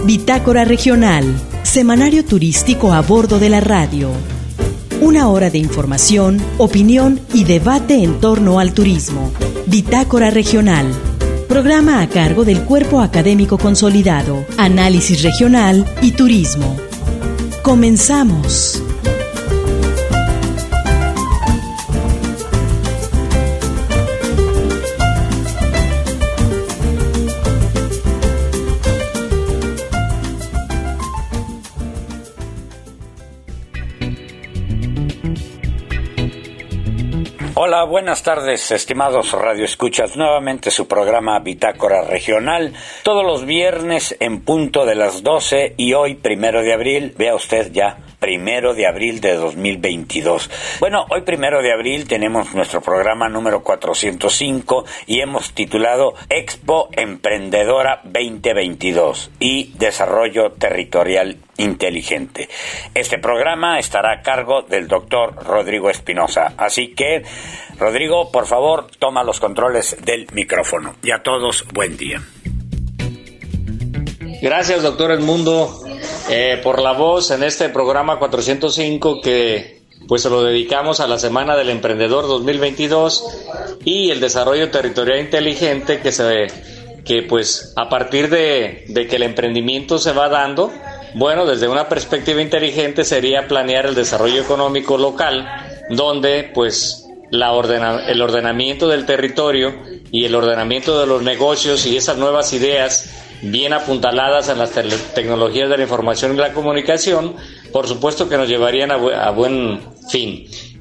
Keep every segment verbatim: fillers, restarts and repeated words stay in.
Bitácora Regional, semanario turístico a bordo de la radio. Una hora de información, opinión y debate en torno al turismo. Bitácora Regional, programa a cargo del Cuerpo Académico Consolidado, Análisis Regional y Turismo. Comenzamos. Hola, buenas tardes, estimados radioescuchas. Nuevamente su programa Bitácora Regional, todos los viernes en punto de las doce y hoy, primero de abril, vea usted ya, primero de abril de dos mil veintidós. Bueno, hoy primero de abril tenemos nuestro programa número cuatrocientos cinco y hemos titulado Expo Emprendedora veinte veintidós y Desarrollo Territorial Inteligente. Este programa estará a cargo del doctor Rodrigo Espinosa. Así que, Rodrigo, por favor, toma los controles del micrófono. Y a todos, buen día. Gracias, doctor Edmundo, eh, por la voz en este programa cuatrocientos cinco que pues se lo dedicamos a la Semana del Emprendedor dos mil veintidós y el Desarrollo Territorial Inteligente que se que pues a partir de, de que el emprendimiento se va dando, bueno, desde una perspectiva inteligente sería planear el desarrollo económico local, donde pues la ordena, el ordenamiento del territorio y el ordenamiento de los negocios y esas nuevas ideas bien apuntaladas en las te- tecnologías de la información y la comunicación, por supuesto que nos llevarían a, bu- a buen fin.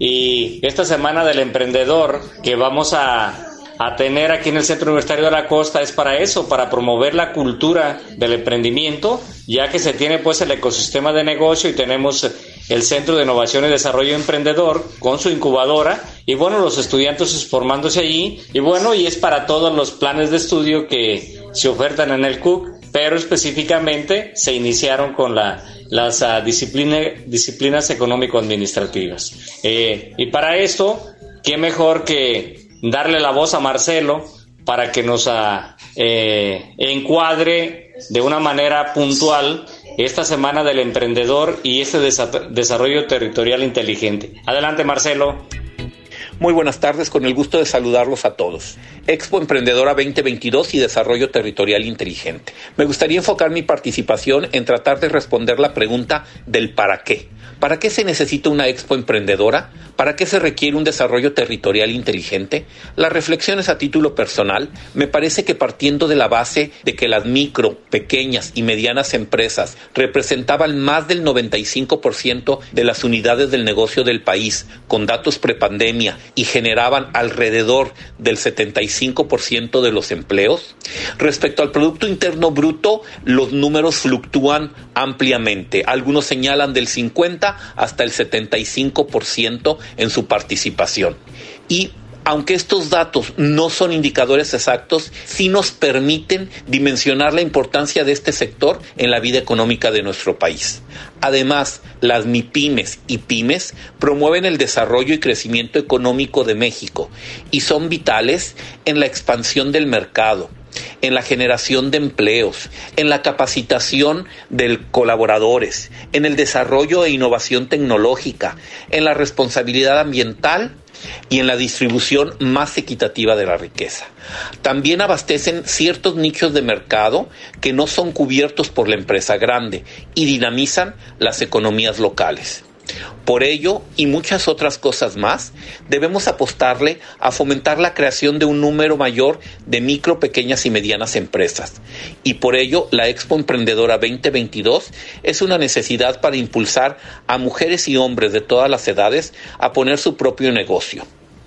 Y esta Semana del Emprendedor que vamos a a tener aquí en el Centro Universitario de la Costa es para eso, para promover la cultura del emprendimiento, ya que se tiene pues el ecosistema de negocio y tenemos el Centro de Innovación y Desarrollo Emprendedor con su incubadora y bueno, los estudiantes formándose allí y bueno, y es para todos los planes de estudio que se ofertan en el C U C, pero específicamente se iniciaron con la las uh, disciplina, disciplinas económico-administrativas. Eh, y para esto, ¿qué mejor que darle la voz a Marcelo para que nos uh, eh, encuadre de una manera puntual esta Semana del Emprendedor y este desa- desarrollo territorial inteligente? Adelante, Marcelo. Muy buenas tardes, con el gusto de saludarlos a todos. Expo Emprendedora veinte veintidós y Desarrollo Territorial Inteligente. Me gustaría enfocar mi participación en tratar de responder la pregunta del ¿para qué? ¿Para qué se necesita una Expo Emprendedora? ¿Para qué se requiere un desarrollo territorial inteligente? Las reflexiones a título personal, me parece que partiendo de la base de que las micro, pequeñas y medianas empresas representaban más del noventa y cinco por ciento de las unidades del negocio del país, con datos prepandemia, y generaban alrededor del setenta y cinco por ciento de los empleos. Respecto al Producto Interno Bruto, los números fluctúan ampliamente. Algunos señalan del cincuenta hasta el setenta y cinco por ciento en su participación. Y aunque estos datos no son indicadores exactos, sí nos permiten dimensionar la importancia de este sector en la vida económica de nuestro país. Además, las MIPYMES y pymes promueven el desarrollo y crecimiento económico de México y son vitales en la expansión del mercado, en la generación de empleos, en la capacitación de colaboradores, en el desarrollo e innovación tecnológica, en la responsabilidad ambiental y en la distribución más equitativa de la riqueza. También abastecen ciertos nichos de mercado que no son cubiertos por la empresa grande y dinamizan las economías locales. Por ello, y muchas otras cosas más, debemos apostarle a fomentar la creación de un número mayor de micro, pequeñas y medianas empresas. Y por ello, la Expo Emprendedora veinte veintidós es una necesidad para impulsar a mujeres y hombres de todas las edades a poner su propio negocio.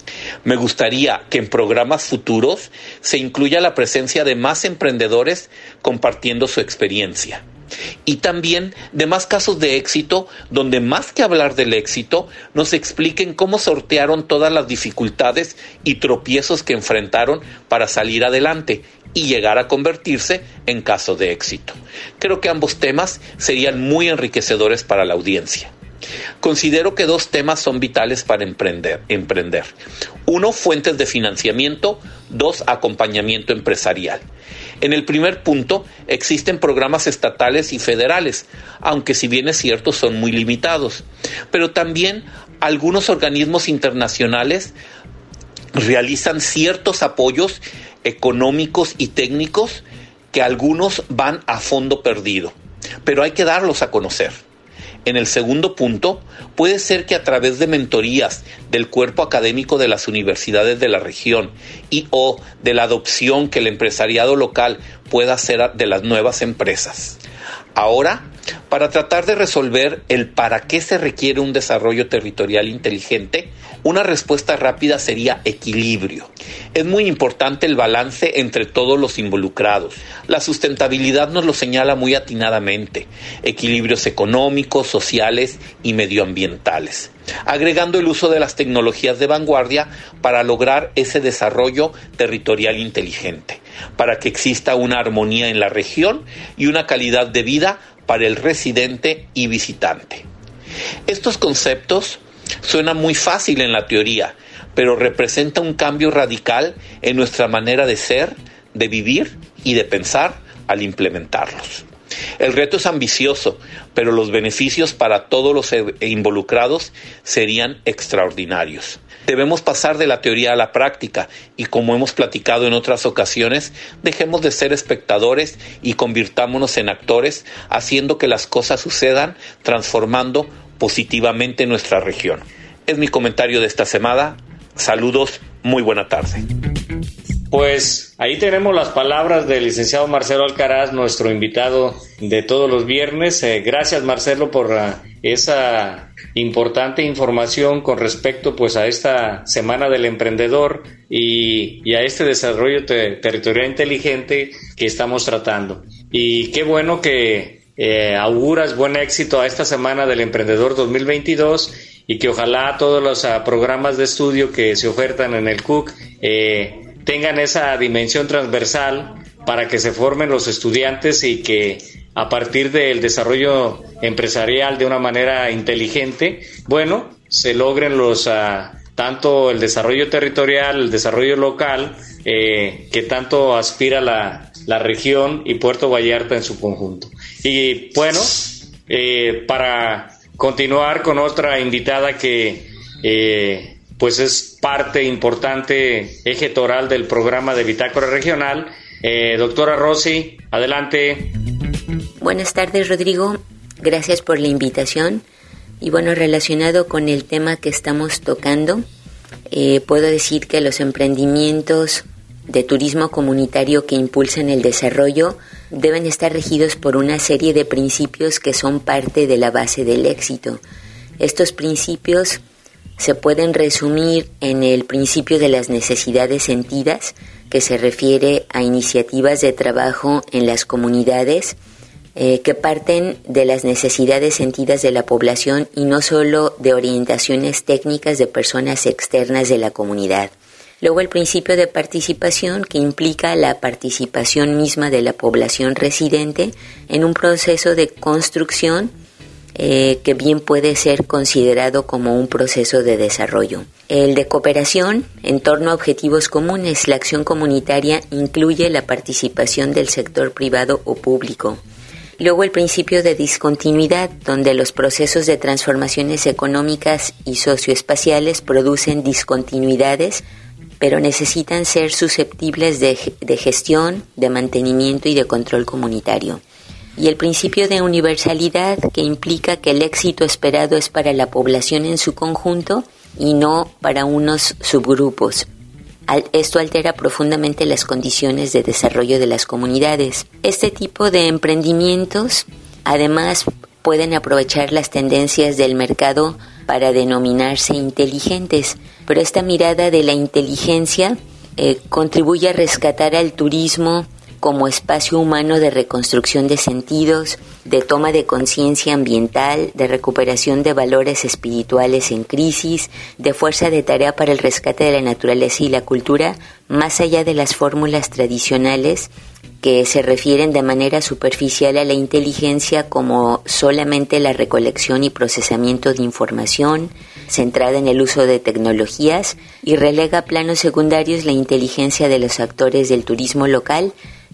Me gustaría que en programas futuros se incluya la presencia de más emprendedores compartiendo su experiencia. Y también de más casos de éxito, donde más que hablar del éxito, nos expliquen cómo sortearon todas las dificultades y tropiezos que enfrentaron para salir adelante y llegar a convertirse en casos de éxito. Creo que ambos temas serían muy enriquecedores para la audiencia. Considero que dos temas son vitales para emprender. emprender. Uno, fuentes de financiamiento. Dos, acompañamiento empresarial. En el primer punto, existen programas estatales y federales, aunque si bien es cierto son muy limitados. Pero también algunos organismos internacionales realizan ciertos apoyos económicos y técnicos que algunos van a fondo perdido, pero hay que darlos a conocer. En el segundo punto, puede ser que a través de mentorías del cuerpo académico de las universidades de la región y o de la adopción que el empresariado local pueda hacer de las nuevas empresas. Ahora, para tratar de resolver el para qué se requiere un desarrollo territorial inteligente, una respuesta rápida sería equilibrio. Es muy importante el balance entre todos los involucrados. La sustentabilidad nos lo señala muy atinadamente. Equilibrios económicos, sociales y medioambientales, agregando el uso de las tecnologías de vanguardia para lograr ese desarrollo territorial inteligente, para que exista una armonía en la región y una calidad de vida para el residente y visitante. Estos conceptos suenan muy fácil en la teoría, pero representa un cambio radical en nuestra manera de ser, de vivir y de pensar al implementarlos. El reto es ambicioso, pero los beneficios para todos los involucrados serían extraordinarios. Debemos pasar de la teoría a la práctica y, como hemos platicado en otras ocasiones, dejemos de ser espectadores y convirtámonos en actores, haciendo que las cosas sucedan, transformando positivamente nuestra región. Es mi comentario de esta semana. Saludos, muy buena tarde. Pues ahí tenemos las palabras del licenciado Marcelo Alcaraz, nuestro invitado de todos los viernes. Eh, gracias, Marcelo, por uh, esa importante información con respecto pues a esta Semana del Emprendedor y, y a este desarrollo te- territorial inteligente que estamos tratando. Y qué bueno que eh, auguras buen éxito a esta Semana del Emprendedor dos mil veintidós y que ojalá todos los uh, programas de estudio que se ofertan en el C U C eh, tengan esa dimensión transversal para que se formen los estudiantes y que a partir del desarrollo empresarial de una manera inteligente, bueno, se logren los uh, tanto el desarrollo territorial, el desarrollo local, eh, que tanto aspira la, la región y Puerto Vallarta en su conjunto. Y bueno, eh, para continuar con otra invitada que eh, pues es parte importante, eje toral del programa de Bitácora Regional. Eh, doctora Rossi, adelante. Buenas tardes, Rodrigo. Gracias por la invitación. Y bueno, relacionado con el tema que estamos tocando, eh, puedo decir que los emprendimientos de turismo comunitario que impulsan el desarrollo deben estar regidos por una serie de principios que son parte de la base del éxito. Estos principios se pueden resumir en el principio de las necesidades sentidas, que se refiere a iniciativas de trabajo en las comunidades eh, que parten de las necesidades sentidas de la población y no solo de orientaciones técnicas de personas externas de la comunidad. Luego el principio de participación, que implica la participación misma de la población residente en un proceso de construcción Eh, que bien puede ser considerado como un proceso de desarrollo. El de cooperación en torno a objetivos comunes. La acción comunitaria incluye la participación del sector privado o público. Luego el principio de discontinuidad, donde los procesos de transformaciones económicas y socioespaciales producen discontinuidades, pero necesitan ser susceptibles de, de gestión, de mantenimiento y de control comunitario. Y el principio de universalidad, que implica que el éxito esperado es para la población en su conjunto y no para unos subgrupos. Esto altera profundamente las condiciones de desarrollo de las comunidades. Este tipo de emprendimientos, además, pueden aprovechar las tendencias del mercado para denominarse inteligentes, pero esta mirada de la inteligencia eh, contribuye a rescatar al turismo como espacio humano de reconstrucción de sentidos, de toma de conciencia ambiental, de recuperación de valores espirituales en crisis, de fuerza de tarea para el rescate de la naturaleza y la cultura, más allá de las fórmulas tradicionales que se refieren de manera superficial a la inteligencia como solamente la recolección y procesamiento de información, centrada en el uso de tecnologías, y relega a planos secundarios la inteligencia de los actores del turismo local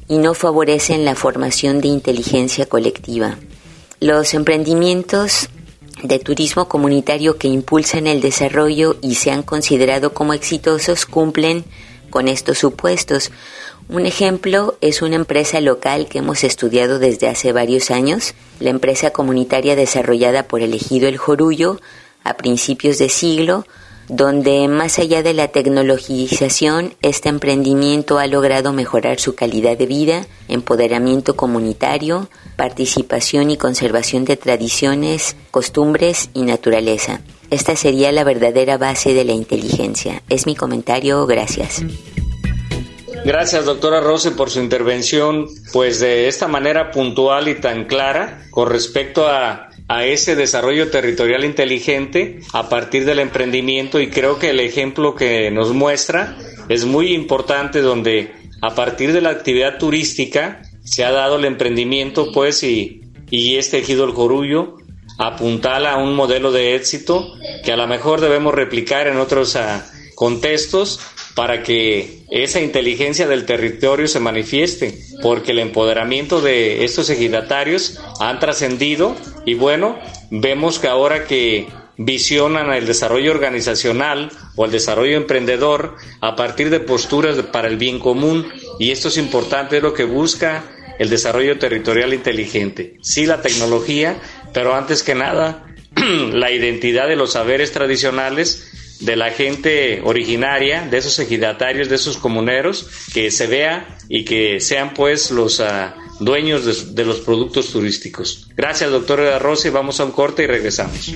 y no favorecen la formación de inteligencia colectiva. Los emprendimientos de turismo comunitario que impulsan el desarrollo y se han considerado como exitosos cumplen con estos supuestos. Un ejemplo es una empresa local que hemos estudiado desde hace varios años, la empresa comunitaria desarrollada por el ejido El Jorullo a principios de siglo, donde más allá de la tecnologización, este emprendimiento ha logrado mejorar su calidad de vida, empoderamiento comunitario, participación y conservación de tradiciones, costumbres y naturaleza. Esta sería la verdadera base de la inteligencia. Es mi comentario, gracias. Gracias, doctora Rose, por su intervención, pues de esta manera puntual y tan clara con respecto a, a ese desarrollo territorial inteligente a partir del emprendimiento, y creo que el ejemplo que nos muestra es muy importante, donde a partir de la actividad turística se ha dado el emprendimiento, pues, y, y este ejido El Jorullo apuntala a un modelo de éxito que a lo mejor debemos replicar en otros uh, contextos, para que esa inteligencia del territorio se manifieste, porque el empoderamiento de estos ejidatarios han trascendido, y bueno, vemos que ahora que visionan el desarrollo organizacional o el desarrollo emprendedor a partir de posturas para el bien común, y esto es importante, es lo que busca el desarrollo territorial inteligente. Sí, la tecnología, pero antes que nada, la identidad de los saberes tradicionales de la gente originaria, de esos ejidatarios, de esos comuneros, que se vea y que sean pues los uh, dueños de, de los productos turísticos. Gracias, doctora Rossi. Vamos a un corte y regresamos.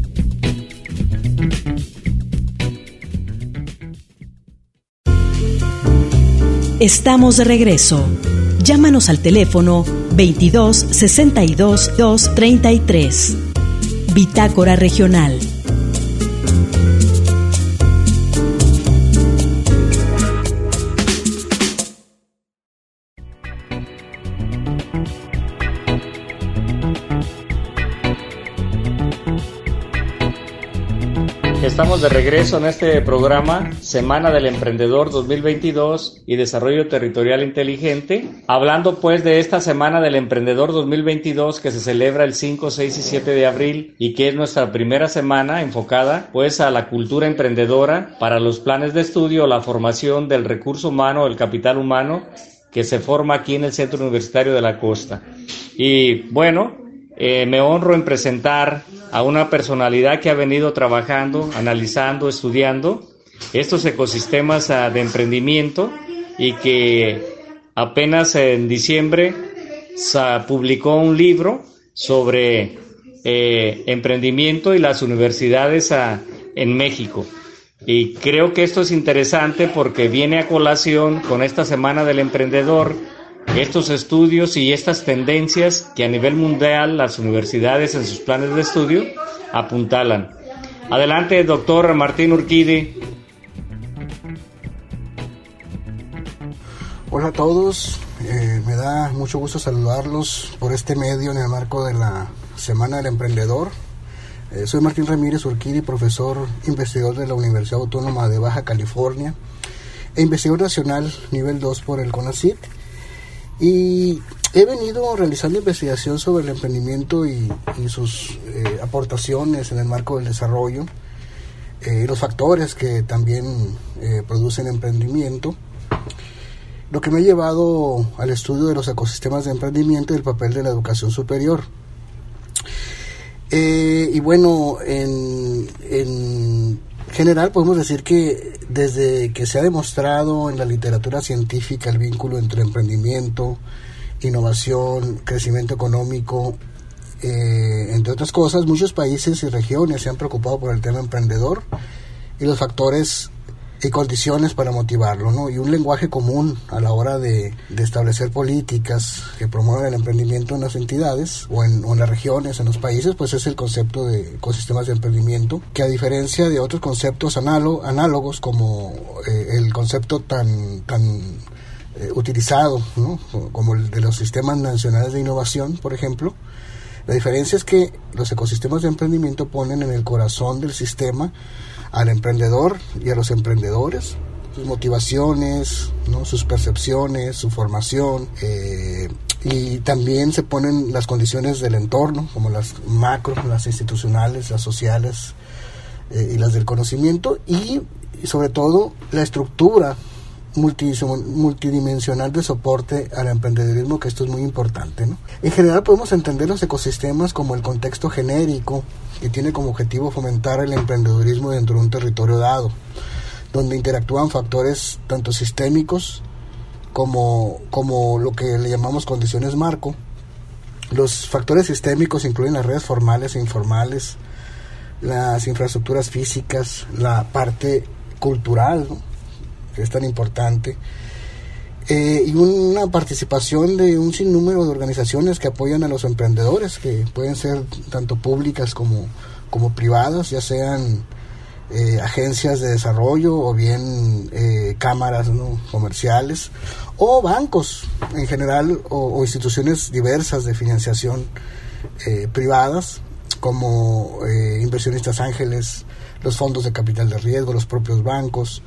Estamos de regreso. Llámanos al teléfono veintidós sesenta y dos dos treinta y tres. Bitácora Regional. Estamos de regreso en este programa Semana del Emprendedor dos mil veintidós y Desarrollo Territorial Inteligente, hablando pues de esta Semana del Emprendedor dos mil veintidós que se celebra el cinco, seis y siete de abril, y que es nuestra primera semana enfocada pues a la cultura emprendedora para los planes de estudio, la formación del recurso humano, el capital humano que se forma aquí en el Centro Universitario de la Costa. Y bueno, eh, me honro en presentar a una personalidad que ha venido trabajando, analizando, estudiando estos ecosistemas uh, de emprendimiento, y que apenas en diciembre uh, publicó un libro sobre eh, emprendimiento y las universidades uh, en México. Y creo que esto es interesante porque viene a colación con esta Semana del Emprendedor, estos estudios y estas tendencias que a nivel mundial las universidades en sus planes de estudio apuntalan. Adelante, doctor Martín Urquidi. Hola a todos, eh, me da mucho gusto saludarlos por este medio en el marco de la Semana del Emprendedor. Eh, soy Martín Ramírez Urquidi, profesor investigador de la Universidad Autónoma de Baja California e investigador nacional nivel dos por el CONACYT. Y he venido realizando investigación sobre el emprendimiento y, y sus eh, aportaciones en el marco del desarrollo, eh, los factores que también eh, producen emprendimiento, lo que me ha llevado al estudio de los ecosistemas de emprendimiento y el papel de la educación superior. Eh, y bueno, en, en general podemos decir que desde que se ha demostrado en la literatura científica el vínculo entre emprendimiento, innovación, crecimiento económico, eh, entre otras cosas, muchos países y regiones se han preocupado por el tema emprendedor y los factores y condiciones para motivarlo, ¿no? Y un lenguaje común a la hora de, de establecer políticas que promuevan el emprendimiento en las entidades o en, o en las regiones, en los países, pues es el concepto de ecosistemas de emprendimiento, que a diferencia de otros conceptos análo, análogos como eh, el concepto tan, tan eh, utilizado, ¿no? Como el de los sistemas nacionales de innovación, por ejemplo, la diferencia es que los ecosistemas de emprendimiento ponen en el corazón del sistema al emprendedor y a los emprendedores, sus motivaciones, ¿no? Sus percepciones, su formación, eh, y también se ponen las condiciones del entorno, como las macro, las institucionales, las sociales eh, y las del conocimiento, y, y sobre todo la estructura multi, multidimensional de soporte al emprendedurismo, que esto es muy importante, ¿no? En general podemos entender los ecosistemas como el contexto genérico que tiene como objetivo fomentar el emprendedurismo dentro de un territorio dado, donde interactúan factores tanto sistémicos como, como lo que le llamamos condiciones marco. Los factores sistémicos incluyen las redes formales e informales, las infraestructuras físicas, la parte cultural, ¿no?, que es tan importante, eh, y una participación de un sinnúmero de organizaciones que apoyan a los emprendedores, que pueden ser tanto públicas como, como privadas, ya sean eh, agencias de desarrollo o bien eh, cámaras, ¿no?, comerciales, o bancos en general, o, o instituciones diversas de financiación eh, privadas, como eh, inversionistas ángeles, los fondos de capital de riesgo, los propios bancos,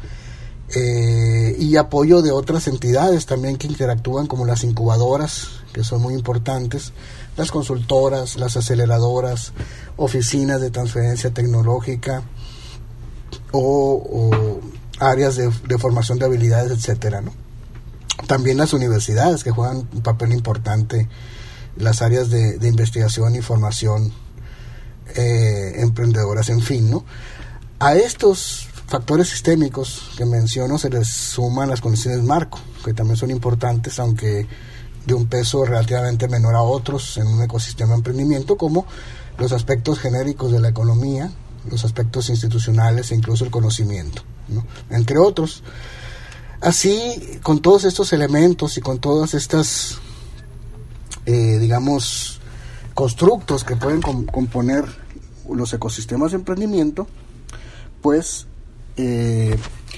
eh, y apoyo de otras entidades también que interactúan, como las incubadoras, que son muy importantes, las consultoras, las aceleradoras, oficinas de transferencia tecnológica o, o áreas de, de formación de habilidades, etcétera, ¿no? También las universidades, que juegan un papel importante, las áreas de, de investigación y formación eh, emprendedoras, en fin, ¿no? A estos factores sistémicos que menciono se les suman las condiciones marco, que también son importantes, aunque de un peso relativamente menor a otros en un ecosistema de emprendimiento, como los aspectos genéricos de la economía, los aspectos institucionales e incluso el conocimiento, ¿no?, entre otros. Así, con todos estos elementos y con todas estas, eh, digamos, constructos que pueden com- componer los ecosistemas de emprendimiento, pues eh,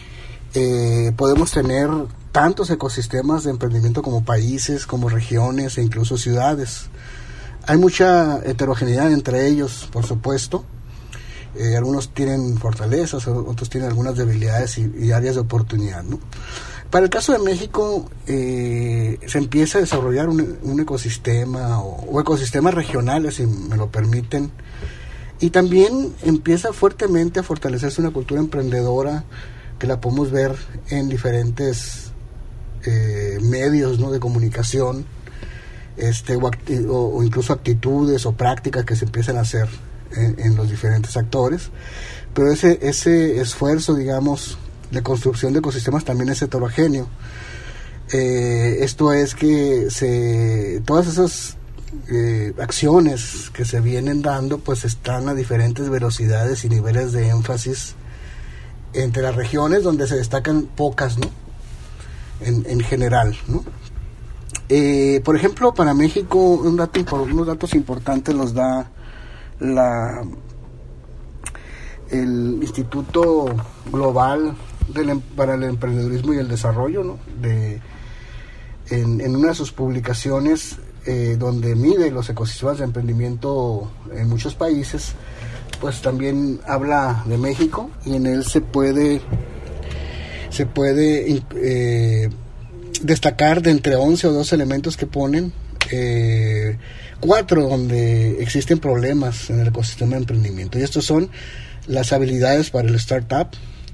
eh, podemos tener tantos ecosistemas de emprendimiento como países, como regiones e incluso ciudades. Hay mucha heterogeneidad entre ellos, por supuesto. Eh, algunos tienen fortalezas, otros tienen algunas debilidades y, y áreas de oportunidad, ¿no? Para el caso de México, eh, se empieza a desarrollar un, un ecosistema o, o ecosistemas regionales, si me lo permiten, y también empieza fuertemente a fortalecerse una cultura emprendedora que la podemos ver en diferentes eh, medios, ¿no?, de comunicación, este o, acti- o, o incluso actitudes o prácticas que se empiezan a hacer en, en los diferentes actores. Pero ese, ese esfuerzo, digamos, de construcción de ecosistemas también es heterogéneo. Eh, esto es que se todas esas eh, acciones que se vienen dando pues están a diferentes velocidades y niveles de énfasis entre las regiones, donde se destacan pocas, ¿no?, en, en general, ¿no? Eh, por ejemplo, para México un dato, unos datos importantes los da la el Instituto Global del, para el Emprendedurismo y el Desarrollo, ¿no?, de, en, en una de sus publicaciones, eh, donde mide los ecosistemas de emprendimiento en muchos países, pues también habla de México, y en él se puede se puede eh, destacar de entre once o doce elementos que ponen, eh, cuatro donde existen problemas en el ecosistema de emprendimiento, y estos son las habilidades para el startup,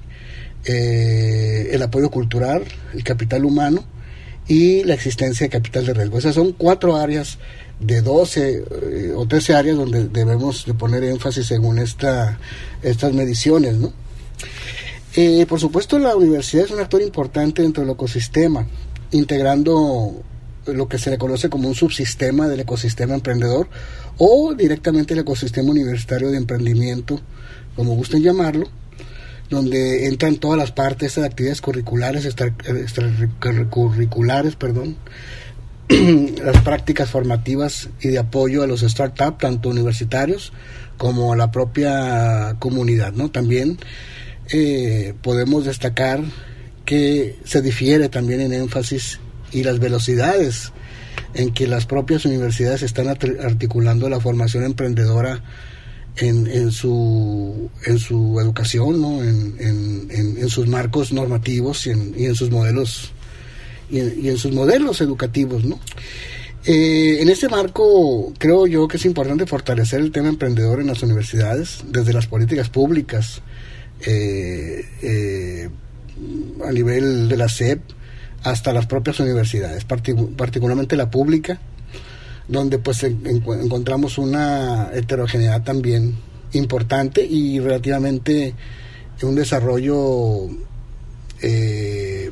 eh, el apoyo cultural, el capital humano y la existencia de capital de riesgo. Esas son cuatro áreas de doce eh, o trece áreas donde debemos de poner énfasis según esta, estas mediciones, ¿no? Eh, por supuesto, la universidad es un actor importante dentro del ecosistema, integrando lo que se le conoce como un subsistema del ecosistema emprendedor, o directamente el ecosistema universitario de emprendimiento, como gusten llamarlo, donde entran todas las partes de actividades curriculares, extracurriculares, perdón, las prácticas formativas y de apoyo a los startups, tanto universitarios como a la propia comunidad, ¿no? También eh, podemos destacar que se difiere también en énfasis y las velocidades en que las propias universidades están articulando la formación emprendedora en, en su en su educación, ¿no? en, en, en, en sus marcos normativos y en, y en sus modelos y en, y en sus modelos educativos, ¿no? Eh, en este marco creo yo que es importante fortalecer el tema emprendedor en las universidades, desde las políticas públicas, eh, eh, a nivel de la S E P, hasta las propias universidades, partic- particularmente la pública, donde pues en, en, encontramos una heterogeneidad también importante y relativamente un desarrollo eh,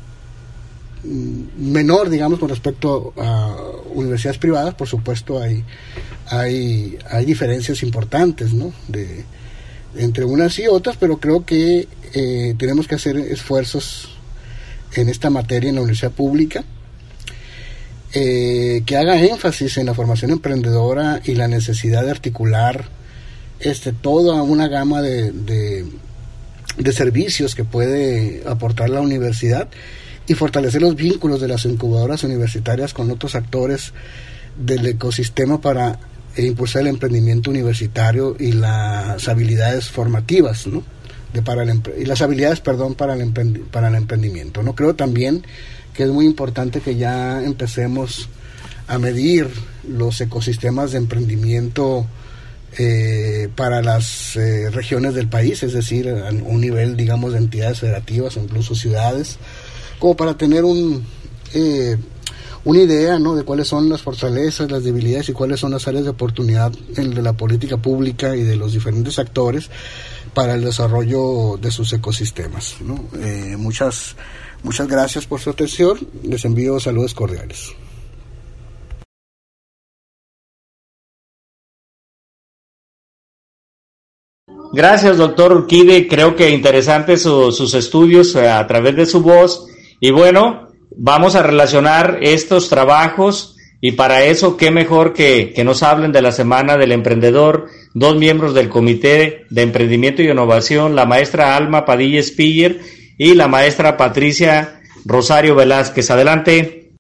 menor, digamos, con respecto a universidades privadas. Por supuesto hay hay hay diferencias importantes, ¿no? de entre unas y otras, pero creo que eh, tenemos que hacer esfuerzos en esta materia en la universidad pública, eh, que haga énfasis en la formación emprendedora y la necesidad de articular este toda una gama de, de, de servicios que puede aportar la universidad, y fortalecer los vínculos de las incubadoras universitarias con otros actores del ecosistema para impulsar el emprendimiento universitario y las habilidades formativas, ¿no? De para el y las habilidades, perdón, para el emprendi- para el emprendimiento, ¿no? Creo también que es muy importante que ya empecemos a medir los ecosistemas de emprendimiento eh, para las eh, regiones del país, es decir, a un nivel, digamos, de entidades federativas o incluso ciudades, como para tener un eh, una idea, ¿no? de cuáles son las fortalezas, las debilidades y cuáles son las áreas de oportunidad en, de la política pública y de los diferentes actores para el desarrollo de sus ecosistemas, ¿no? Eh, muchas, muchas gracias por su atención. Les envío saludos cordiales. Gracias, doctor Urquide. Creo que interesantes su, sus estudios a través de su voz. Y bueno, vamos a relacionar estos trabajos, y para eso, qué mejor que, que nos hablen de la Semana del Emprendedor dos miembros del Comité de Emprendimiento y Innovación, la maestra Alma Padilla Spiller y la maestra Patricia Rosario Velázquez. Adelante.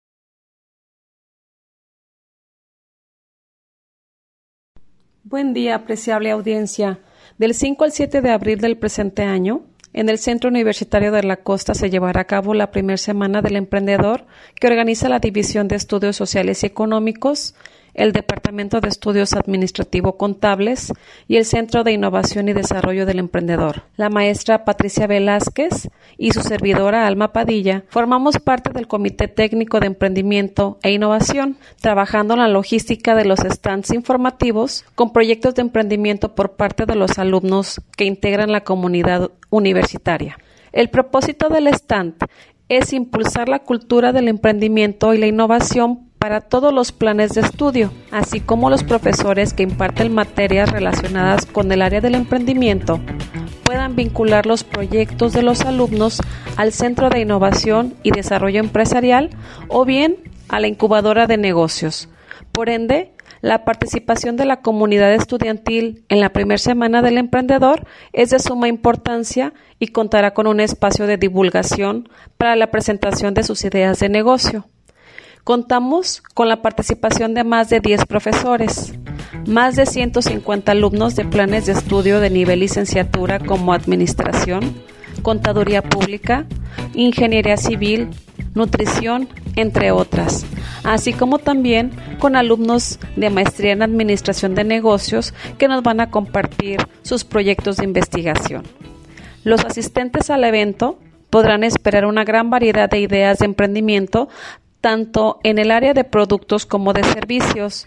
Buen día, apreciable audiencia. Del cinco al siete de abril del presente año, en el Centro Universitario de la Costa se llevará a cabo la primera Semana del Emprendedor, que organiza la División de Estudios Sociales y Económicos, el Departamento de Estudios Administrativo-Contables y el Centro de Innovación y Desarrollo del Emprendedor. La maestra Patricia Velázquez y su servidora Alma Padilla formamos parte del Comité Técnico de Emprendimiento e Innovación, trabajando en la logística de los stands informativos con proyectos de emprendimiento por parte de los alumnos que integran la comunidad universitaria. El propósito del stand es impulsar la cultura del emprendimiento y la innovación para todos los planes de estudio, así como los profesores que imparten materias relacionadas con el área del emprendimiento puedan vincular los proyectos de los alumnos al Centro de Innovación y Desarrollo Empresarial o bien a la incubadora de negocios. Por ende, la participación de la comunidad estudiantil en la primera Semana del Emprendedor es de suma importancia y contará con un espacio de divulgación para la presentación de sus ideas de negocio. Contamos con la participación de más de diez profesores, más de ciento cincuenta alumnos de planes de estudio de nivel licenciatura como Administración, Contaduría Pública, Ingeniería Civil, Nutrición, entre otras, así como también con alumnos de maestría en Administración de Negocios que nos van a compartir sus proyectos de investigación. Los asistentes al evento podrán esperar una gran variedad de ideas de emprendimiento, tanto en el área de productos como de servicios.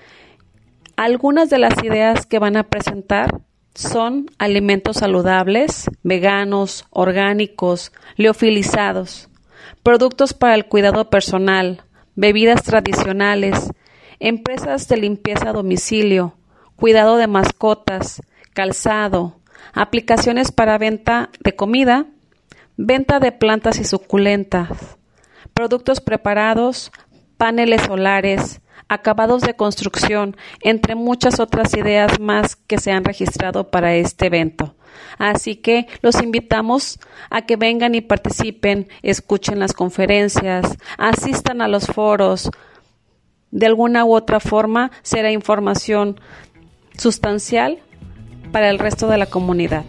Algunas de las ideas que van a presentar son alimentos saludables, veganos, orgánicos, liofilizados, productos para el cuidado personal, bebidas tradicionales, empresas de limpieza a domicilio, cuidado de mascotas, calzado, aplicaciones para venta de comida, venta de plantas y suculentas, productos preparados, paneles solares, acabados de construcción, entre muchas otras ideas más que se han registrado para este evento. Así que los invitamos a que vengan y participen, escuchen las conferencias, asistan a los foros. De alguna u otra forma será información sustancial para el resto de la comunidad.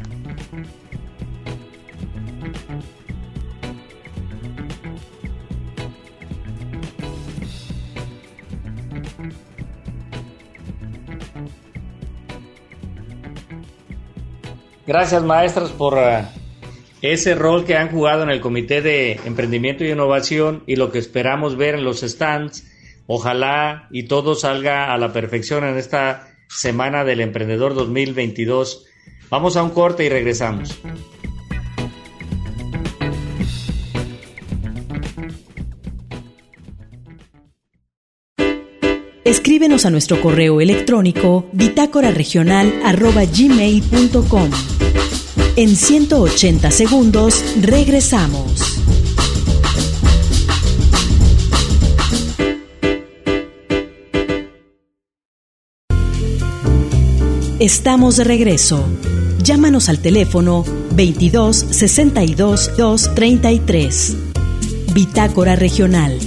Gracias, maestros, por uh, ese rol que han jugado en el Comité de Emprendimiento y Innovación y lo que esperamos ver en los stands. Ojalá y todo salga a la perfección en esta Semana del Emprendedor dos mil veintidós. Vamos a un corte y regresamos. Escríbenos a nuestro correo electrónico bitácora regional arroba gmail punto com. En ciento ochenta segundos regresamos. Estamos de regreso. Llámanos al teléfono veintidós sesenta y dos dos treinta y tres. Bitácora Regional.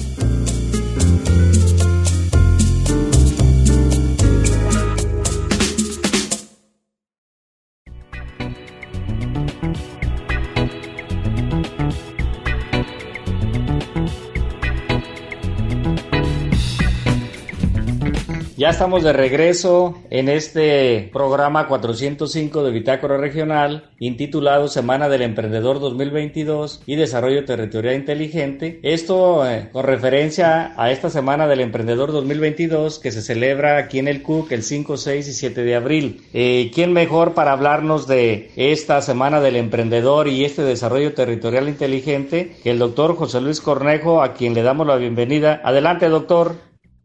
Ya estamos de regreso en este programa cuatrocientos cinco de Bitácora Regional, intitulado Semana del Emprendedor dos mil veintidós y Desarrollo Territorial Inteligente. Esto eh, con referencia a esta Semana del Emprendedor dos mil veintidós que se celebra aquí en el C U C el cinco, seis y siete de abril. Eh, ¿Quién mejor para hablarnos de esta Semana del Emprendedor y este Desarrollo Territorial Inteligente que el doctor José Luis Cornejo, a quien le damos la bienvenida? Adelante, doctor.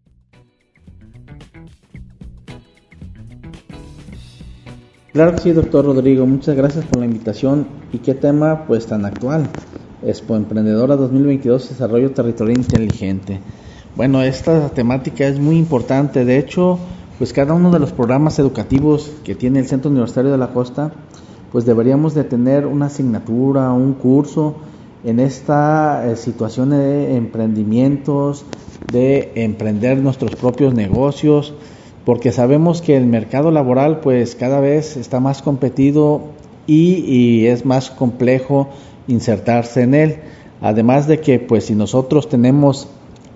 Claro que sí, doctor Rodrigo, muchas gracias por la invitación. ¿Y qué tema pues tan actual? Expo Emprendedora dos mil veintidós, Desarrollo Territorial Inteligente. Bueno, esta temática es muy importante. De hecho, pues cada uno de los programas educativos que tiene el Centro Universitario de la Costa, pues deberíamos de tener una asignatura, un curso en esta eh, situación de emprendimientos, de emprender nuestros propios negocios, porque sabemos que el mercado laboral pues cada vez está más competido y, y es más complejo insertarse en él. Además de que pues si nosotros tenemos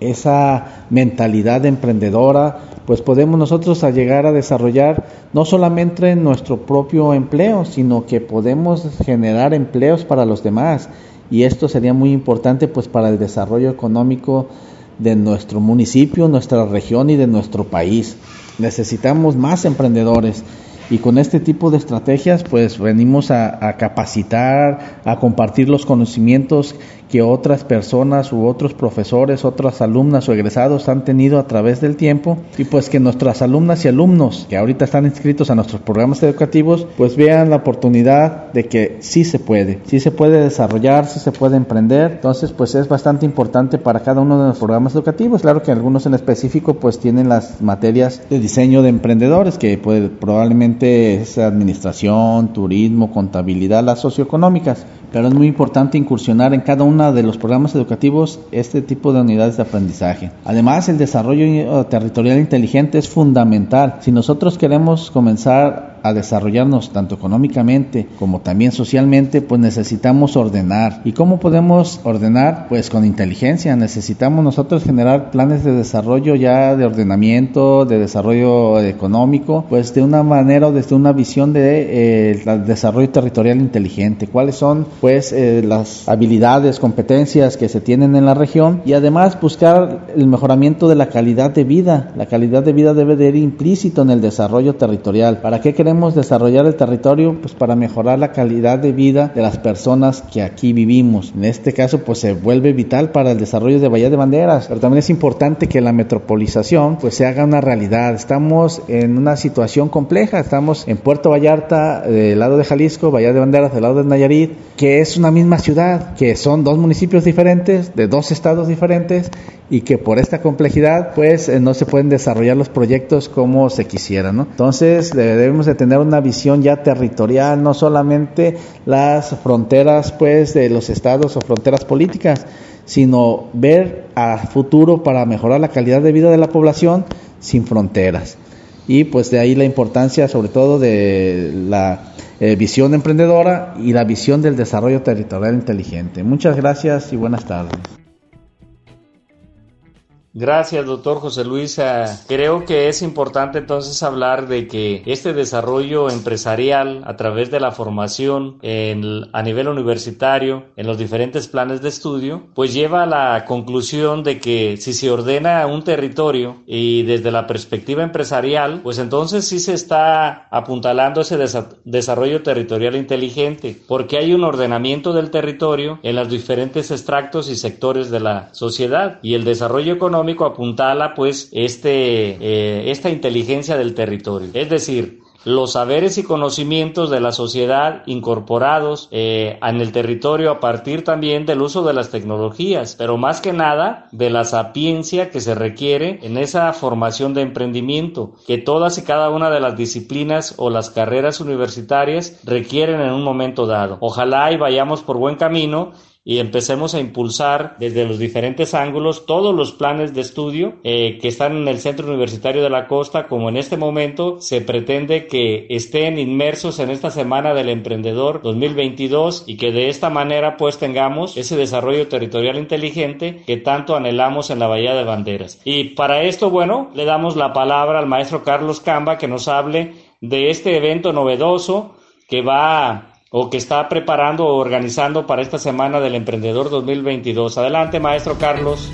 esa mentalidad emprendedora, pues podemos nosotros a llegar a desarrollar no solamente nuestro propio empleo, sino que podemos generar empleos para los demás, y esto sería muy importante pues para el desarrollo económico de nuestro municipio, nuestra región y de nuestro país. Necesitamos más emprendedores, y con este tipo de estrategias pues venimos a, a capacitar, a compartir los conocimientos que otras personas u otros profesores, otras alumnas o egresados han tenido a través del tiempo, y pues que nuestras alumnas y alumnos que ahorita están inscritos a nuestros programas educativos pues vean la oportunidad de que sí se puede, sí se puede desarrollar, sí se puede emprender. Entonces pues es bastante importante para cada uno de los programas educativos. Claro que algunos en específico pues tienen las materias de diseño de emprendedores, que pues probablemente es administración, turismo, contabilidad, las socioeconómicas, pero es muy importante incursionar en cada uno de los programas educativos este tipo de unidades de aprendizaje. Además, el desarrollo territorial inteligente es fundamental. Si nosotros queremos comenzar a desarrollarnos tanto económicamente como también socialmente, pues necesitamos ordenar. ¿Y cómo podemos ordenar? Pues con inteligencia. Necesitamos nosotros generar planes de desarrollo ya de ordenamiento, de desarrollo económico, pues de una manera o desde una visión de eh, el desarrollo territorial inteligente. ¿Cuáles son pues eh, las habilidades, competencias que se tienen en la región? Y además buscar el mejoramiento de la calidad de vida. La calidad de vida debe de ir implícito en el desarrollo territorial. ¿Para qué queremos desarrollar el territorio? Pues para mejorar la calidad de vida de las personas que aquí vivimos. En este caso pues se vuelve vital para el desarrollo de Bahía de Banderas, pero también es importante que la metropolización pues se haga una realidad. Estamos en una situación compleja, estamos en Puerto Vallarta del lado de Jalisco, Bahía de Banderas del lado de Nayarit, que es una misma ciudad, que son dos municipios diferentes, de dos estados diferentes, y que por esta complejidad pues eh, no se pueden desarrollar los proyectos como se quisiera, ¿no? Entonces debemos de tener una visión ya territorial, no solamente las fronteras pues de los estados o fronteras políticas, sino ver a futuro para mejorar la calidad de vida de la población sin fronteras. y pues de ahí la importancia sobre todo de la eh, visión emprendedora y la visión del desarrollo territorial inteligente. Muchas gracias y buenas tardes. Gracias, doctor José Luis. Creo que es importante entonces hablar de que este desarrollo empresarial a través de la formación en, a nivel universitario en los diferentes planes de estudio, pues lleva a la conclusión de que si se ordena un territorio y desde la perspectiva empresarial, pues entonces sí se está apuntalando ese desa- desarrollo territorial inteligente, porque hay un ordenamiento del territorio en los diferentes extractos y sectores de la sociedad, y el desarrollo económico apuntala pues este eh, esta inteligencia del territorio, es decir, los saberes y conocimientos de la sociedad incorporados eh, en el territorio a partir también del uso de las tecnologías, pero más que nada de la sapiencia que se requiere en esa formación de emprendimiento que todas y cada una de las disciplinas o las carreras universitarias requieren en un momento dado. Ojalá y vayamos por buen camino y empecemos a impulsar desde los diferentes ángulos todos los planes de estudio eh, que están en el Centro Universitario de la Costa, como en este momento se pretende que estén inmersos en esta Semana del Emprendedor dos mil veintidós, y que de esta manera pues tengamos ese desarrollo territorial inteligente que tanto anhelamos en la Bahía de Banderas. Y para esto, bueno, le damos la palabra al maestro Carlos Camba, que nos hable de este evento novedoso que va o que está preparando o organizando para esta Semana del Emprendedor dos mil veintidós. Adelante, maestro Carlos.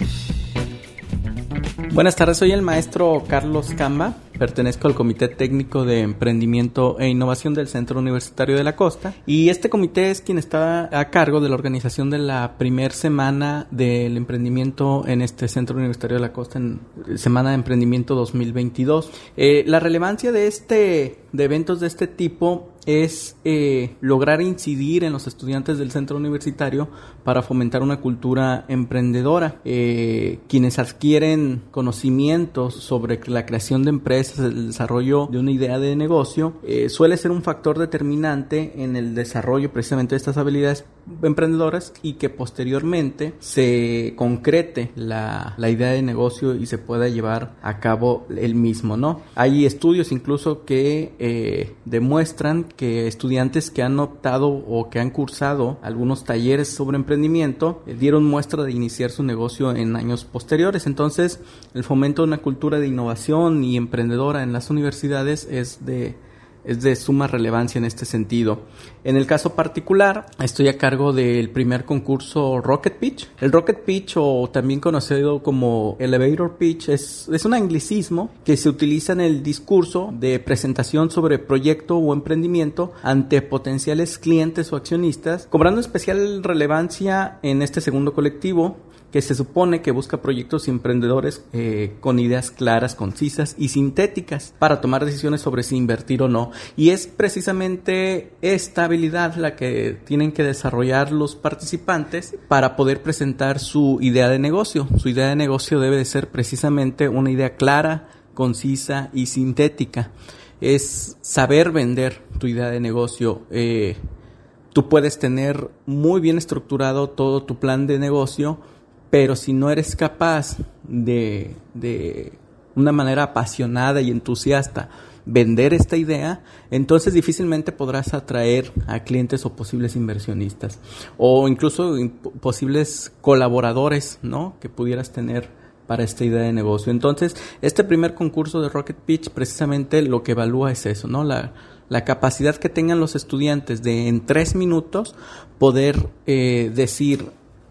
Buenas tardes, soy el maestro Carlos Camba, pertenezco al Comité Técnico de Emprendimiento e Innovación del Centro Universitario de la Costa, y este comité es quien está a cargo de la organización de la primer semana del emprendimiento en este Centro Universitario de la Costa, en Semana de Emprendimiento dos mil veintidós. Eh, la relevancia de este de eventos de este tipo es eh, lograr incidir en los estudiantes del centro universitario para fomentar una cultura emprendedora. Eh, quienes adquieren conocimientos sobre la creación de empresas, el desarrollo de una idea de negocio, eh, suele ser un factor determinante en el desarrollo precisamente de estas habilidades emprendedoras, y que posteriormente se concrete la, la idea de negocio y se pueda llevar a cabo el mismo, ¿no? Hay estudios incluso que eh, demuestran que estudiantes que han optado o que han cursado algunos talleres sobre emprendimiento eh, dieron muestra de iniciar su negocio en años posteriores. Entonces, el fomento de una cultura de innovación y emprendedora en las universidades es de es de suma relevancia en este sentido. En el caso particular, estoy a cargo del primer concurso Rocket Pitch. El Rocket Pitch, o también conocido como Elevator Pitch, es, es un anglicismo que se utiliza en el discurso de presentación sobre proyecto o emprendimiento ante potenciales clientes o accionistas, cobrando especial relevancia en este segundo colectivo, que se supone que busca proyectos y emprendedores eh, con ideas claras, concisas y sintéticas para tomar decisiones sobre si invertir o no. Y es precisamente esta habilidad la que tienen que desarrollar los participantes para poder presentar su idea de negocio. Su idea de negocio debe de ser precisamente una idea clara, concisa y sintética. Es saber vender tu idea de negocio. Eh, tú puedes tener muy bien estructurado todo tu plan de negocio, pero si no eres capaz de, de una manera apasionada y entusiasta vender esta idea, entonces difícilmente podrás atraer a clientes o posibles inversionistas, o incluso posibles colaboradores, ¿no?, que pudieras tener para esta idea de negocio. Entonces, este primer concurso de Rocket Pitch precisamente lo que evalúa es eso, ¿no?, la, la capacidad que tengan los estudiantes de en tres minutos poder eh, decir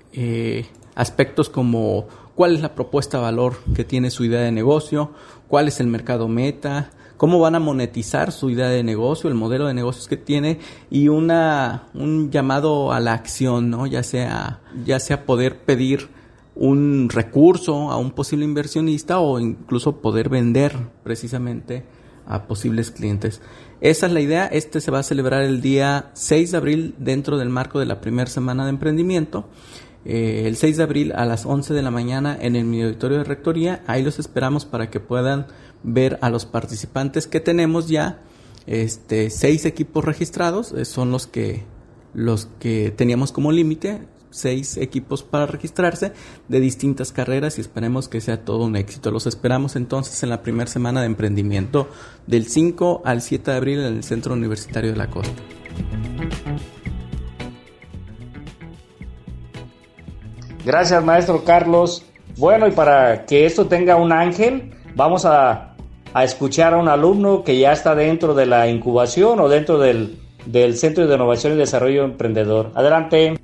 eh, aspectos como cuál es la propuesta de valor que tiene su idea de negocio, cuál es el mercado meta, cómo van a monetizar su idea de negocio, el modelo de negocios que tiene, y una un llamado a la acción, ¿no? Ya sea ya sea poder pedir un recurso a un posible inversionista o incluso poder vender precisamente a posibles clientes. Esa es la idea. Este se va a celebrar el día seis de abril dentro del marco de la primera semana de emprendimiento. Eh, el seis de abril a las once de la mañana en el mini auditorio de Rectoría. Ahí los esperamos para que puedan ver a los participantes que tenemos ya. Este, seis equipos registrados, eh, son los que, los que teníamos como límite. seis equipos para registrarse de distintas carreras y esperemos que sea todo un éxito. Los esperamos entonces en la primera semana de emprendimiento del cinco al siete de abril en el Centro Universitario de la Costa. Gracias, maestro Carlos. Bueno, y para que esto tenga un ángel, vamos a, a escuchar a un alumno que ya está dentro de la incubación o dentro del, del Centro de Innovación y Desarrollo Emprendedor. Adelante.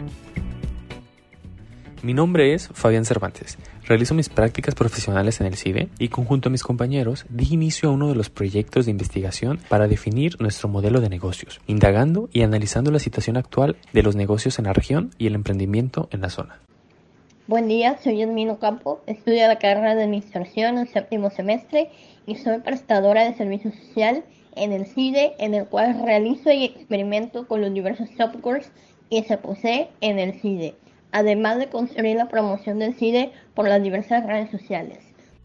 Mi nombre es Fabián Cervantes. Realizo mis prácticas profesionales en el C I D E y conjunto a mis compañeros di inicio a uno de los proyectos de investigación para definir nuestro modelo de negocios, indagando y analizando la situación actual de los negocios en la región y el emprendimiento en la zona. Buen día, soy Edmino Campo, estudio la carrera de Administración en séptimo semestre y soy prestadora de servicio social en el C I D E, en el cual realizo y experimento con los diversos softwares que se posee en el C I D E, además de construir la promoción del C I D E por las diversas redes sociales.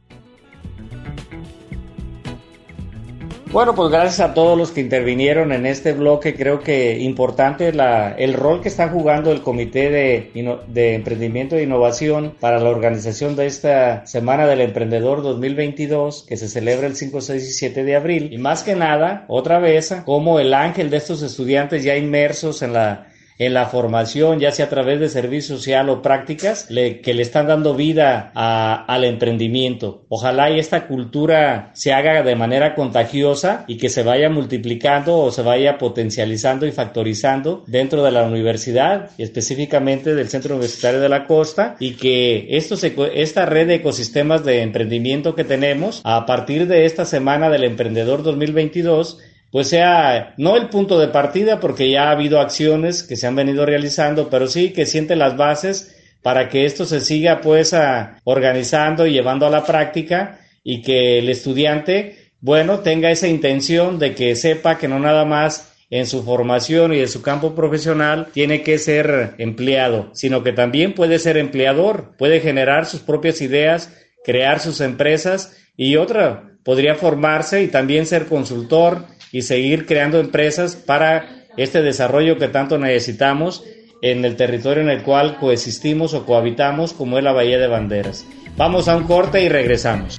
Bueno, pues gracias a todos los que intervinieron en este bloque. Creo que importante la, el rol que está jugando el Comité de, de Emprendimiento e Innovación para la organización de esta Semana del Emprendedor dos mil veintidós, que se celebra el cinco, seis y siete de abril. Y más que nada, otra vez, como el ángel de estos estudiantes ya inmersos en la en la formación, ya sea a través de servicio social o prácticas, le, que le están dando vida a, al emprendimiento. Ojalá y esta cultura se haga de manera contagiosa y que se vaya multiplicando o se vaya potencializando y factorizando dentro de la universidad, específicamente del Centro Universitario de la Costa, y que estos, esta red de ecosistemas de emprendimiento que tenemos, a partir de esta Semana del Emprendedor dos mil veintidós, pues sea no el punto de partida, porque ya ha habido acciones que se han venido realizando, pero sí que siente las bases para que esto se siga pues a, organizando y llevando a la práctica, y que el estudiante, bueno, tenga esa intención de que sepa que no nada más en su formación y en su campo profesional tiene que ser empleado, sino que también puede ser empleador, puede generar sus propias ideas, crear sus empresas, y otra, podría formarse y también ser consultor y seguir creando empresas para este desarrollo que tanto necesitamos en el territorio en el cual coexistimos o cohabitamos, como es la Bahía de Banderas. Vamos a un corte y regresamos.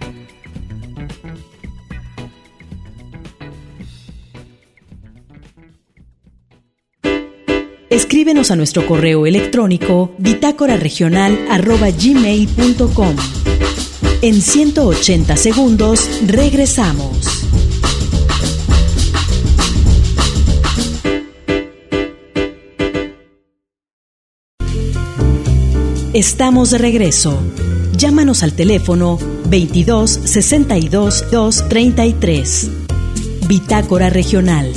Escríbenos a nuestro correo electrónico bitácora regional arroba gmail punto com. En ciento ochenta segundos regresamos. Estamos de regreso. Llámanos al teléfono veintidós sesenta y dos doscientos treinta y tres. Bitácora Regional.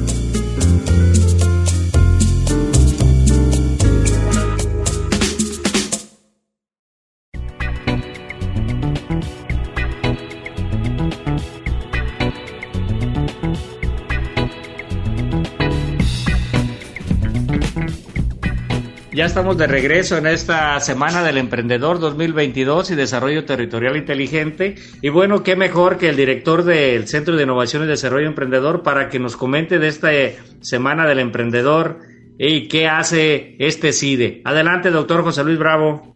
Ya estamos de regreso en esta Semana del Emprendedor dos mil veintidós y Desarrollo Territorial Inteligente. Y bueno, qué mejor que el director del Centro de Innovación y Desarrollo Emprendedor para que nos comente de esta Semana del Emprendedor y qué hace este C I D E. Adelante, doctor José Luis Bravo.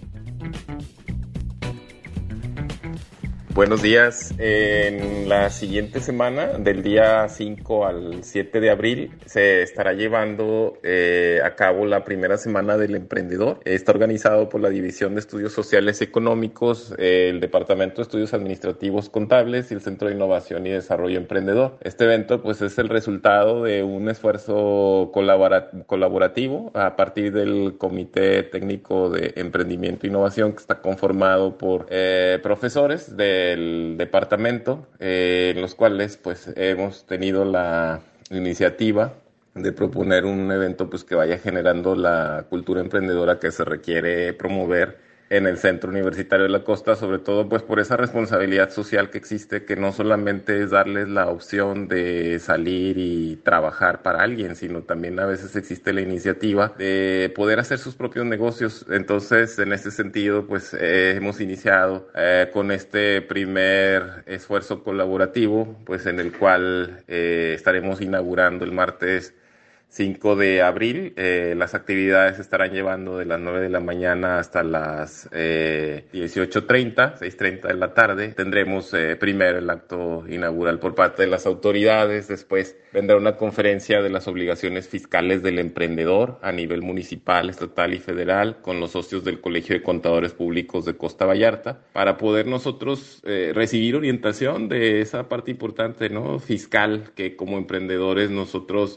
Buenos días. En la siguiente semana, del día cinco al siete de abril, se estará llevando eh, a cabo la primera Semana del Emprendedor. Está organizado por la División de Estudios Sociales y Económicos, eh, el Departamento de Estudios Administrativos Contables y el Centro de Innovación y Desarrollo Emprendedor. Este evento pues es el resultado de un esfuerzo colabora- colaborativo a partir del Comité Técnico de Emprendimiento e Innovación, que está conformado por eh, profesores de el departamento, eh, en los cuales pues hemos tenido la iniciativa de proponer un evento pues que vaya generando la cultura emprendedora que se requiere promover en el Centro Universitario de la Costa, sobre todo pues por esa responsabilidad social que existe, que no solamente es darles la opción de salir y trabajar para alguien, sino también a veces existe la iniciativa de poder hacer sus propios negocios. Entonces, en este sentido, pues eh, hemos iniciado eh, con este primer esfuerzo colaborativo, pues en el cual eh, estaremos inaugurando el martes cinco de abril. Eh, las actividades se estarán llevando de las nueve de la mañana hasta las eh, dieciocho treinta, seis treinta de la tarde. Tendremos eh, primero el acto inaugural por parte de las autoridades, después vendrá una conferencia de las obligaciones fiscales del emprendedor a nivel municipal, estatal y federal con los socios del Colegio de Contadores Públicos de Costa Vallarta para poder nosotros eh, recibir orientación de esa parte importante, ¿no?, fiscal, que como emprendedores nosotros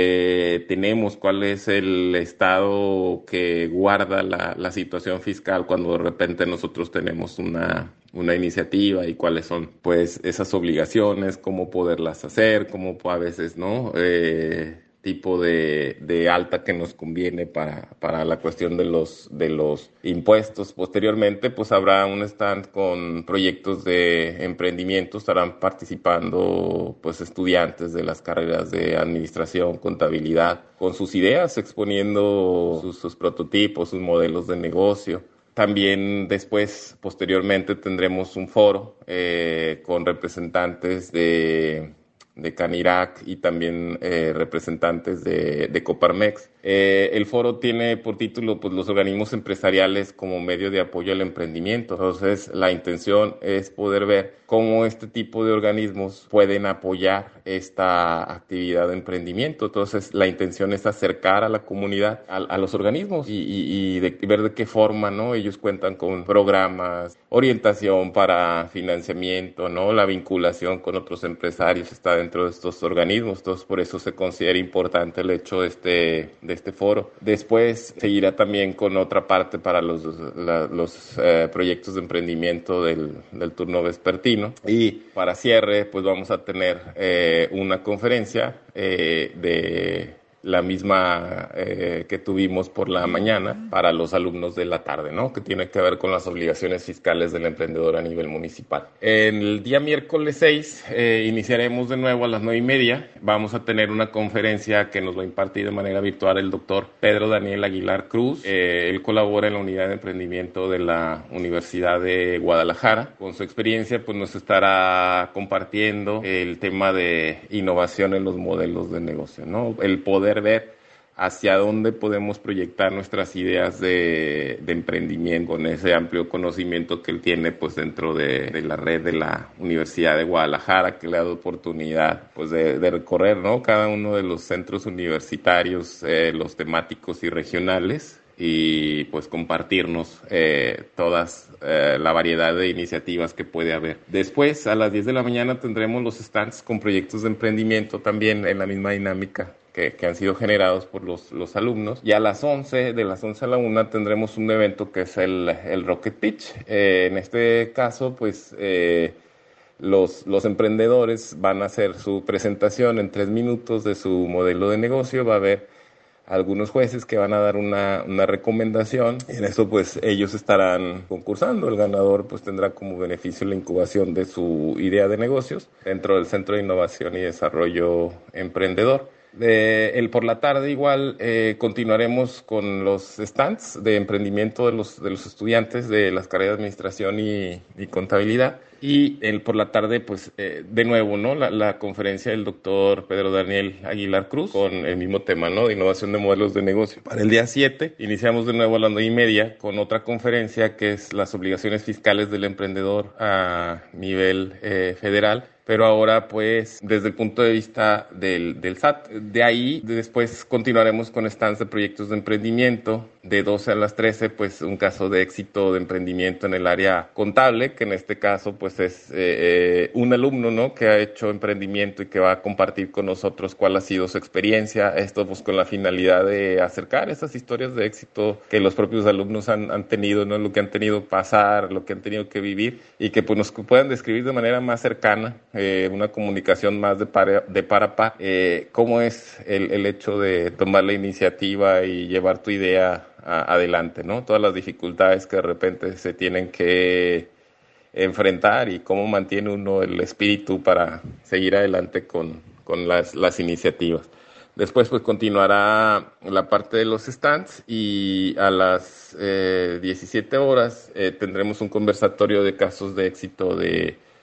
Eh, tenemos, cuál es el estado que guarda la, la situación fiscal cuando de repente nosotros tenemos una, una iniciativa y cuáles son pues esas obligaciones, cómo poderlas hacer, cómo a veces, ¿no?, eh, tipo de, de alta que nos conviene para, para la cuestión de los, de los impuestos. Posteriormente, pues habrá un stand con proyectos de emprendimiento, estarán participando pues estudiantes de las carreras de administración, contabilidad, con sus ideas, exponiendo sus, sus prototipos, sus modelos de negocio. También después, posteriormente, tendremos un foro eh, con representantes de de Canirac y también eh, representantes de, de Coparmex. Eh, el foro tiene por título pues, los organismos empresariales como medio de apoyo al emprendimiento. Entonces, la intención es poder ver cómo este tipo de organismos pueden apoyar esta actividad de emprendimiento. Entonces, la intención es acercar a la comunidad a, a los organismos y, y, y de, ver de qué forma, ¿no?, ellos cuentan con programas, orientación para financiamiento, ¿no?, la vinculación con otros empresarios está dentro de estos organismos. Entonces, por eso se considera importante el hecho de este, de este foro. Después seguirá también con otra parte para los, la, los eh, proyectos de emprendimiento del, del turno vespertino. Y para cierre, pues vamos a tener eh, una conferencia eh, de la misma eh, que tuvimos por la mañana para los alumnos de la tarde, ¿no?, que tiene que ver con las obligaciones fiscales del emprendedor a nivel municipal. El día miércoles seis eh, iniciaremos de nuevo a las nueve y media. Vamos a tener una conferencia que nos va a impartir de manera virtual el doctor Pedro Daniel Aguilar Cruz. Eh, él colabora en la unidad de emprendimiento de la Universidad de Guadalajara. Con su experiencia, pues nos estará compartiendo el tema de innovación en los modelos de negocio, ¿no?, el poder ver hacia dónde podemos proyectar nuestras ideas de, de emprendimiento con ese amplio conocimiento que él tiene pues dentro de, de la red de la Universidad de Guadalajara, que le ha dado oportunidad pues de, de recorrer, ¿no?, cada uno de los centros universitarios, eh, los temáticos y regionales, y pues compartirnos eh, todas eh, la variedad de iniciativas que puede haber. Después, a las diez de la mañana tendremos los stands con proyectos de emprendimiento también en la misma dinámica que, que han sido generados por los, los alumnos. Y a las once, de las once a la una, tendremos un evento que es el, el Rocket Pitch. Eh, en este caso, pues eh, los, los emprendedores van a hacer su presentación en tres minutos de su modelo de negocio. Va a haber algunos jueces que van a dar una, una recomendación, y en eso pues ellos estarán concursando. El ganador pues tendrá como beneficio la incubación de su idea de negocios dentro del Centro de Innovación y Desarrollo Emprendedor. Eh, el por la tarde igual eh, continuaremos con los stands de emprendimiento de los, de los estudiantes de las carreras de Administración y, y Contabilidad. Y el por la tarde, pues, eh, de nuevo, ¿no?, la, la conferencia del doctor Pedro Daniel Aguilar Cruz con el mismo tema, ¿no?, de innovación de modelos de negocio. Para el día siete, iniciamos de nuevo a las nueve y media con otra conferencia que es las obligaciones fiscales del emprendedor a nivel eh, federal, pero ahora pues desde el punto de vista del, del S A T. De ahí después continuaremos con stands de proyectos de emprendimiento. De doce a las trece, pues un caso de éxito de emprendimiento en el área contable, que en este caso pues es eh, eh, un alumno, ¿no?, que ha hecho emprendimiento y que va a compartir con nosotros cuál ha sido su experiencia. Esto pues con la finalidad de acercar esas historias de éxito que los propios alumnos han, han tenido, ¿no?, lo que han tenido que pasar, lo que han tenido que vivir, y que pues nos puedan describir de manera más cercana, eh, una comunicación más de par, de par a par, eh, cómo es el, el hecho de tomar la iniciativa y llevar tu idea a, adelante, ¿no? Todas las dificultades que de repente se tienen que enfrentar y cómo mantiene uno el espíritu para seguir adelante con, con las, las iniciativas. Después pues continuará la parte de los stands, y a las eh, diecisiete horas eh, tendremos un conversatorio de casos de éxito de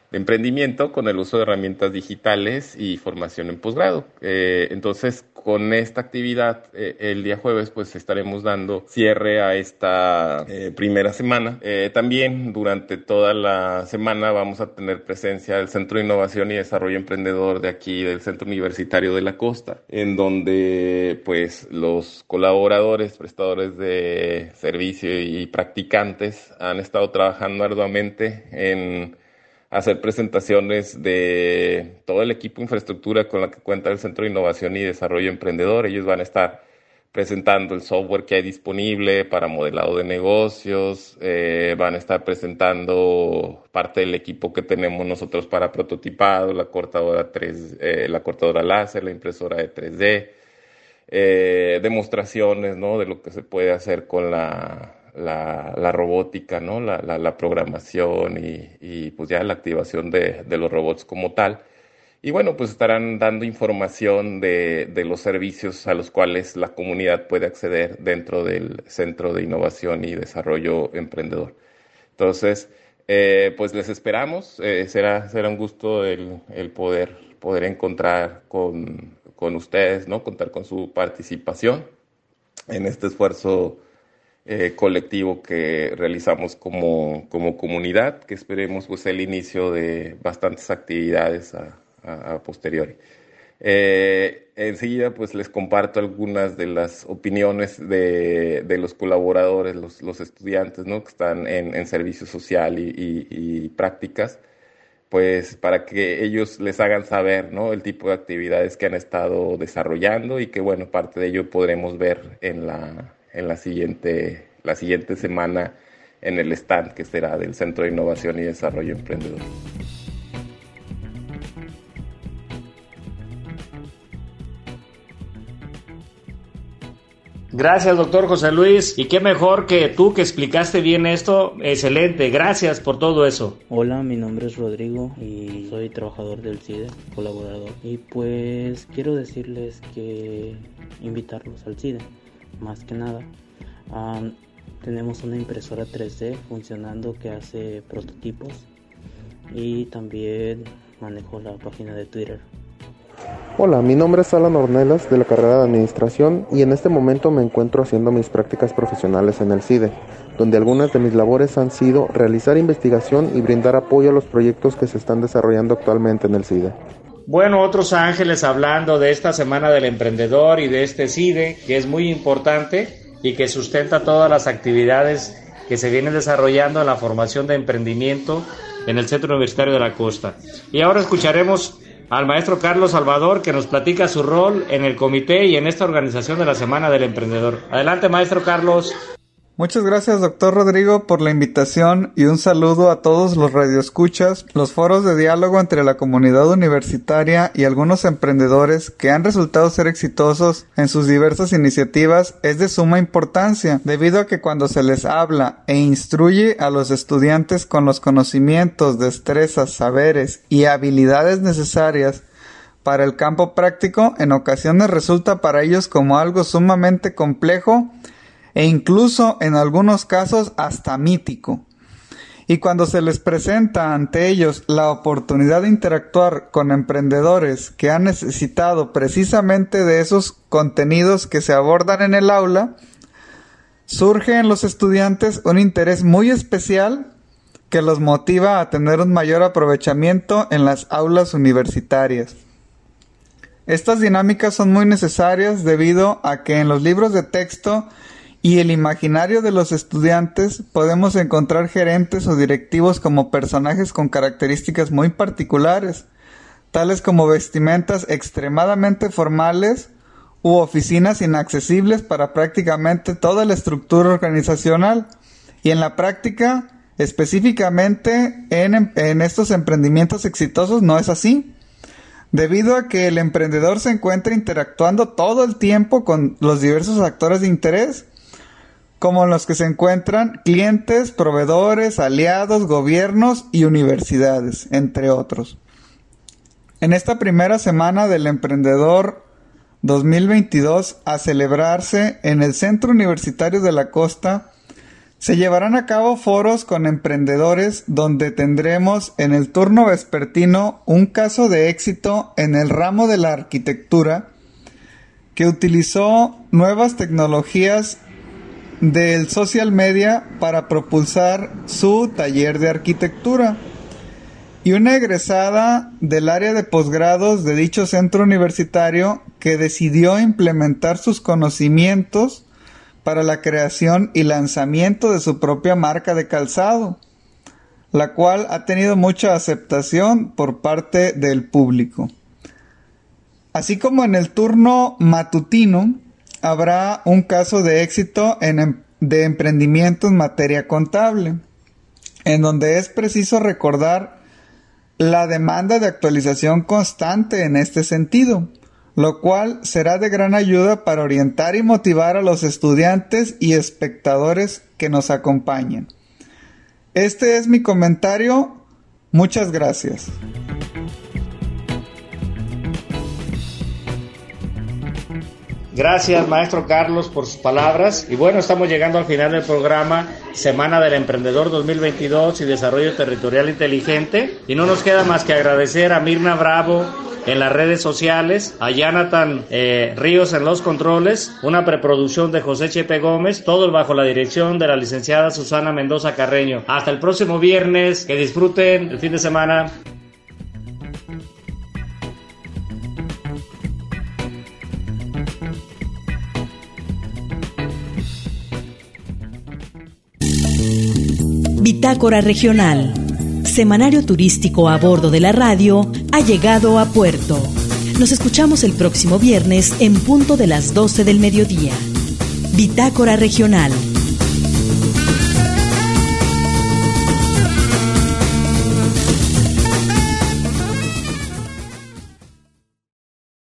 de emprendimiento con el uso de herramientas digitales y formación en posgrado. Eh, entonces, con esta actividad, eh, el día jueves, pues estaremos dando cierre a esta eh, primera semana. Eh, también durante toda la semana vamos a tener presencia del Centro de Innovación y Desarrollo Emprendedor de aquí, del Centro Universitario de la Costa, en donde pues los colaboradores, prestadores de servicio y practicantes han estado trabajando arduamente en hacer presentaciones de todo el equipo de infraestructura con la que cuenta el Centro de Innovación y Desarrollo Emprendedor. Ellos van a estar presentando el software que hay disponible para modelado de negocios, eh, van a estar presentando parte del equipo que tenemos nosotros para prototipado, la cortadora tres, eh, la cortadora láser, la impresora de tres D, eh, demostraciones, ¿no?, de lo que se puede hacer con la La, la robótica, ¿no? La, la, la programación y, y pues ya la activación de, de los robots como tal. Y bueno, pues estarán dando información de, de los servicios a los cuales la comunidad puede acceder dentro del Centro de Innovación y Desarrollo Emprendedor. Entonces, eh, pues les esperamos. Eh, será, será un gusto el, el poder, poder encontrar con, con ustedes, ¿no? Contar con su participación en este esfuerzo Eh, colectivo que realizamos como, como comunidad, que esperemos pues el inicio de bastantes actividades a, a, a posteriori. Eh, enseguida pues les comparto algunas de las opiniones de, de los colaboradores, los, los estudiantes, ¿no?, que están en, en servicio social y, y, y prácticas, pues para que ellos les hagan saber, ¿no?, el tipo de actividades que han estado desarrollando y que bueno, parte de ello podremos ver en la en la siguiente, la siguiente semana en el stand que será del Centro de Innovación y Desarrollo Emprendedor. Gracias, doctor José Luis. Y qué mejor que tú que explicaste bien esto. Excelente. Gracias por todo eso. Hola, mi nombre es Rodrigo y soy trabajador del C I D E, colaborador. Y pues quiero decirles que invitarlos al C I D E. Más que nada, um, tenemos una impresora tres D funcionando que hace prototipos y también manejo la página de Twitter. Hola, mi nombre es Alan Ornelas de la carrera de Administración y en este momento me encuentro haciendo mis prácticas profesionales en el C I D E, donde algunas de mis labores han sido realizar investigación y brindar apoyo a los proyectos que se están desarrollando actualmente en el C I D E. Bueno, otros ángeles hablando de esta Semana del Emprendedor y de este C I D E, que es muy importante y que sustenta todas las actividades que se vienen desarrollando en la formación de emprendimiento en el Centro Universitario de la Costa. Y ahora escucharemos al maestro Carlos Salvador, que nos platica su rol en el comité y en esta organización de la Semana del Emprendedor. Adelante, maestro Carlos. Muchas gracias, doctor Rodrigo, por la invitación y un saludo a todos los radioescuchas, los foros de diálogo entre la comunidad universitaria y algunos emprendedores que han resultado ser exitosos en sus diversas iniciativas. Es de suma importancia, debido a que cuando se les habla e instruye a los estudiantes con los conocimientos, destrezas, saberes y habilidades necesarias para el campo práctico, en ocasiones resulta para ellos como algo sumamente complejo e incluso en algunos casos hasta mítico. Y cuando se les presenta ante ellos la oportunidad de interactuar con emprendedores que han necesitado precisamente de esos contenidos que se abordan en el aula, surge en los estudiantes un interés muy especial que los motiva a tener un mayor aprovechamiento en las aulas universitarias. Estas dinámicas son muy necesarias debido a que en los libros de texto y el imaginario de los estudiantes podemos encontrar gerentes o directivos como personajes con características muy particulares, tales como vestimentas extremadamente formales u oficinas inaccesibles para prácticamente toda la estructura organizacional. Y en la práctica, específicamente en, en estos emprendimientos exitosos, no es así, debido a que el emprendedor se encuentra interactuando todo el tiempo con los diversos actores de interés, como los que se encuentran clientes, proveedores, aliados, gobiernos y universidades, entre otros. En esta primera semana del Emprendedor dos mil veintidós, a celebrarse en el Centro Universitario de la Costa, Se llevarán a cabo foros con emprendedores donde tendremos en el turno vespertino un caso de éxito en el ramo de la arquitectura que utilizó nuevas tecnologías del social media para propulsar su taller de arquitectura, y una egresada del área de posgrados de dicho centro universitario que decidió implementar sus conocimientos para la creación y lanzamiento de su propia marca de calzado, la cual ha tenido mucha aceptación por parte del público. Así como en el turno matutino, habrá un caso de éxito en, de emprendimiento en materia contable, en donde es preciso recordar la demanda de actualización constante en este sentido, lo cual será de gran ayuda para orientar y motivar a los estudiantes y espectadores que nos acompañen. Este es mi comentario. Muchas gracias. Gracias, maestro Carlos, por sus palabras. Y bueno, estamos llegando al final del programa Semana del Emprendedor dos mil veintidós y Desarrollo Territorial Inteligente. Y no nos queda más que agradecer a Mirna Bravo en las redes sociales, a Jonathan eh, Ríos en los controles, una preproducción de José Chepe Gómez, todo bajo la dirección de la licenciada Susana Mendoza Carreño. Hasta el próximo viernes, que disfruten el fin de semana. Bitácora Regional, semanario turístico a bordo de la radio, ha llegado a puerto. Nos escuchamos el próximo viernes en punto de las doce del mediodía. Bitácora Regional.